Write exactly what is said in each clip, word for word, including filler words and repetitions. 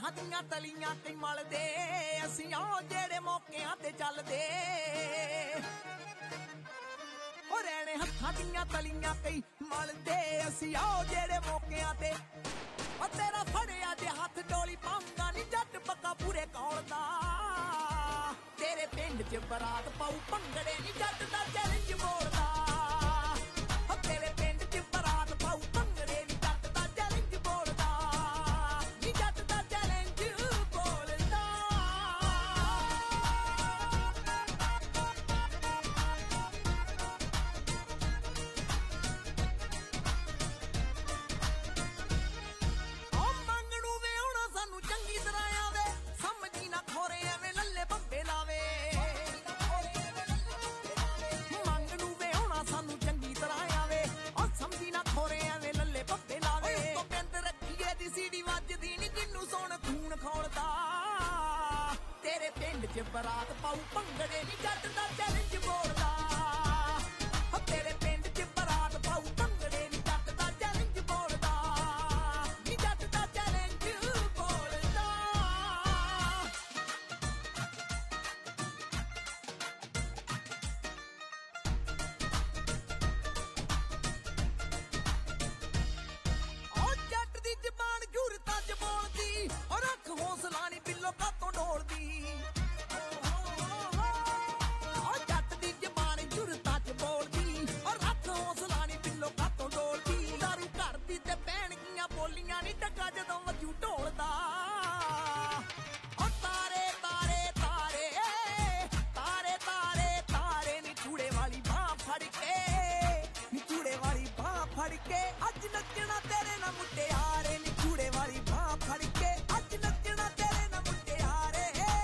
ਹੱਥਾਂ ਦੀਆਂ ਤਲੀਆਂ ਕਈ ਮਲਦੇ ਅਸੀਂ ਉਹ ਜਿਹੜੇ ਮੌਕਿਆਂ ਤੇ ਚੱਲਦੇ ਹੋ ਰਹਿਣੇ ਹੱਥਾਂ ਦੀਆਂ ਤਲੀਆਂ ਕਈ ਮਲਦੇ ਅਸੀਂ ਉਹ ਜਿਹੜੇ ਮੌਕਿਆਂ ਤੇ ਉਹ ਤੇਰਾ ਫੜਿਆ ਜੇ ਹੱਥ ਡੋਲੀ ਪਾਉਂਦਾ ਨੀ ਜੱਟ ਪੱਕਾ ਪੂਰੇ ਕੌਲ ਦਾ ਤੇਰੇ ਪਿੰਡ 'ਚ ਬਰਾਤ ਪਾਉ ਭੰਗੜੇ ਨੀ ਜੱਟ ਦਾ ਚੈਲੰਜ ਬੋਲਦਾ ਹੋ ਤੇਰੇ ਪਿੰਡ 'ਚ ਬਰਾਤ ਪਾਉ ਭੰਗੜੇ ਨੀ ਜੱਟ ਦਾ ਚੈਲੰਜ ਬੋਲਦਾ ਨੀ ਜੱਟ ਦਾ ਚੈਲੰਜ ਬੋਲਦਾ ਉਹ ਮੰਗਣੂ ਵੇ ਆਉਣਾ ਸਾਨੂੰ ਚੰਗੀ ਤਰ੍ਹਾਂ ਆਵੇ ਸਮਝੀ ਨਾ ਖੋਰੇ ਐਵੇਂ ਲੱਲੇ ਭੰਬੇ ਲਾਵੇ ਮੰਗਣੂ ਵੇ ਆਉਣਾ ਸਾਨੂੰ ਚੰਗੀ ਤਰ੍ਹਾਂ ਆਵੇ ਉਹ ਸਮਝੀ ਨਾ ਖੋਰੇ ਐਵੇਂ ਲੱਲੇ ਭੰਬੇ ਲਾਵੇ ਤੋਂ ਬਿੰਦ ਰੱਖੀਏ ਦੀ ਸੀੜੀ ਵੱਜਦੀ ਨੀ ਜਿੰਨੂੰ ਸੁਣ ਖੂਨ ਖੋਲਦਾ ਤੇਰੇ ਪਿੰਡ 'ਚ ਬਰਾਤ ਪਾਉ ਭੰਗੜੇ ਨੀ ਜੱਟ ਦਾ ਚੈਲੰਜ ਬੋਲਦਾ ਹੋ ਤੇਰੇ ਪਿੰਡ 'ਚ ਬਰਾਤ ਪਾਉ ਭੰਗੜੇ ਨੀ ਜੱਟ ਦਾ ਚੈਲੰਜ ਬੋਲਦਾ ਨੀ ਜੱਟ ਦਾ ਚੈਲੰਜ ਬੋਲਦਾ ਉਹ ਜੱਟ ਦੀ ਜ਼ਬਾਨ ਜੁਰਤਾਂ 'ਚ ਬੋਲਦੀ ਉਹ ਰੱਖ ਹੌਸਲਾ ਨੀ ਬਿੱਲੋ ਕਾਤੋਂ ਡੋਲਦੀ ਉਹ ਜੱਟ ਦੀ ਜ਼ਬਾਨ ਜੁਰਤਾਂ 'ਚ ਬੋਲਦੀ ਉਹ ਰੱਖ ਹੌਸਲਾ ਨੀ ਬਿੱਲੋ ਕਾਤੋਂ ਡੋਲਦੀ ਦਾਰੂ ਘੜਦੀ ਤੇ ਪੈਣਗੀਆਂ ਬੋਲੀਆਂ ਨੀ ਟੱਕਾ ਜਦੋਂ ਵਜੂ ਢੋਲਦਾ ਉਹ ਤਾਰੇ ਤਾਰੇ ਤਾਰੇ ਤਾਰੇ ਤਾਰੇ ਤਾਰੇ ਨੀ ਚੂੜੇ ਵਾਲੀ ਬਾਹ ਫੜ ਕੇ ਨੀ ਚੂੜੇ ਵਾਲੀ ਬਾਹ ਫੜ ਕੇ ਅੱਜ ਨੱਚਣਾ ਤੇਰੇ ਨਾਲ ਮੁਟਿਆਰੇ ਨੀ ਚੂੜੇ ਵਾਲੀ ਬਾਹ ਫੜ ਕੇ ਅੱਜ ਨੱਚਣਾ ਤੇਰੇ ਨਾਲ ਮੁਟਿਆਰੇ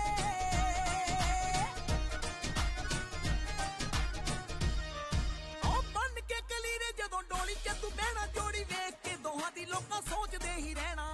ਉਹ ਬੰਨ ਕੇ ਕਲੀਰੇ ਜਦੋਂ ਡੋਲੀ 'ਚ ਤੂੰ ਬਹਿਣਾ ਜੋੜੀ ਵੇਖ ਕੇ ਦੋਹਾਂ ਦੀ ਲੋਕਾਂ ਸੋਚਦੇ ਹੀ ਰਹਿਣਾ